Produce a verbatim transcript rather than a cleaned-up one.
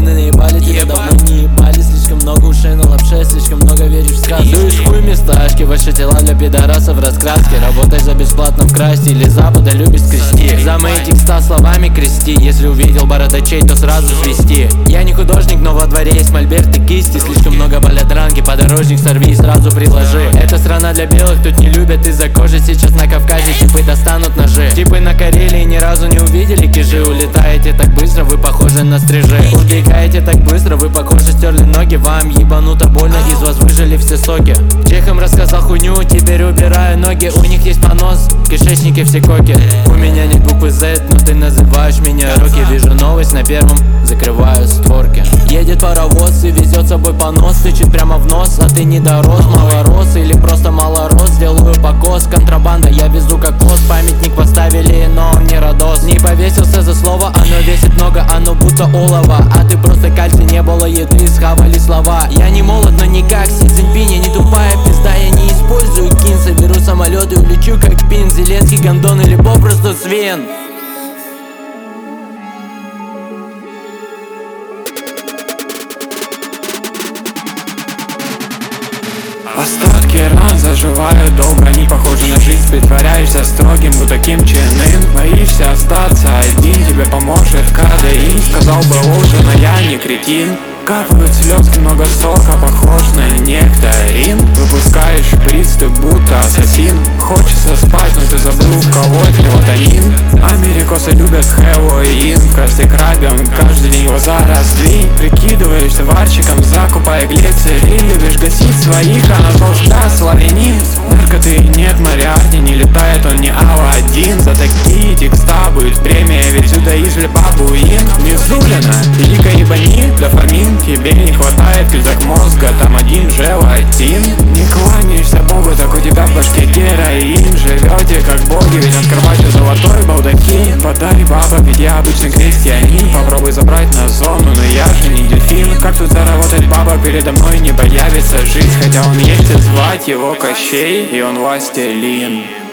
гормоны наебали, тебя давно не ебали. Слишком много ушей на лапше, слишком много веришь в сказки. Дуешь хуй месташки, ваши тела для пидорасов раскраски. Работай за бесплатно в красти или запада любишь скрести. За мои текста словами крести, если увидел бородачей, то сразу свести. Я не художник, но во дворе есть мольберт и кисти. Слишком много болят ранки, подорожник сорви и сразу приложи. Это страна для белых, тут не любят из-за кожи. Сейчас на Кавказе типы достанут ножи. Типы на Карелии ни разу не увидели кижи. Улетаете так быстро, вы похожи на стрижи. Убегаете так быстро, вы похоже стерли ноги. Вам ебануто больно, из вас выжили все соки. Чехам рассказал хуйню, теперь убираю ноги. У них есть понос, кишечники все коки. У меня нет буквы Z, но ты называешь меня Рокки. Вижу новость на первом, закрываю створки. Едет паровоз и везет с собой понос. Стучит прямо в нос, а ты не дорос. Малорос или просто малорос, делаю покос. Контрабанда, я везу как лос. Памятник поставили, но он не родос. Не повесился за слово, оно весит много, оно будто олово. А ты просто кальций, не было еды, схавали слова. Я не молод, но не как Си Цзиньпинь. Я не тупая пизда, я не использую кин. Соберу самолет и улечу как пин. Зеленский гондон или попросту свин. Остатки ран заживают долго, не похожи на жизнь. Притворяешься строгим, будто Ким Чен Ын. Боишься остаться один, тебе поможет кадеин. Сказал бы лучше, но я не кретин. Капают слезки, много сока, похож на нектарин. Выпускаешь приз, ты будто ассасин. Хочется спать, но ты забыл вколоть мелатонин. Америкосы любят хэллоуин. В каждой крабе он каждый день его зараздвинь. Прикидываешься варщиком, закупая глицерин. Любишь гасить своих, а нашел себя славянин. Наркоты нет, Мариарти не летает, он не Алладин. За такие текста будет премия, ведь сюда изли бабуин. Мизулина, великая ебани, дофамин. Тебе не хватает клеток мозга, там один желатин. Не кланяешься Богу, так у тебя в башке героин. Живете как боги, ведь открывайте золотой балдахин. Подай бабок, ведь я обычный крестьянин. Попробуй забрать на зону, но я же не дельфин. Как тут заработать бабок, передо мной не появится жизнь. Хотя он есть, и звать его Кощей, и он властелин.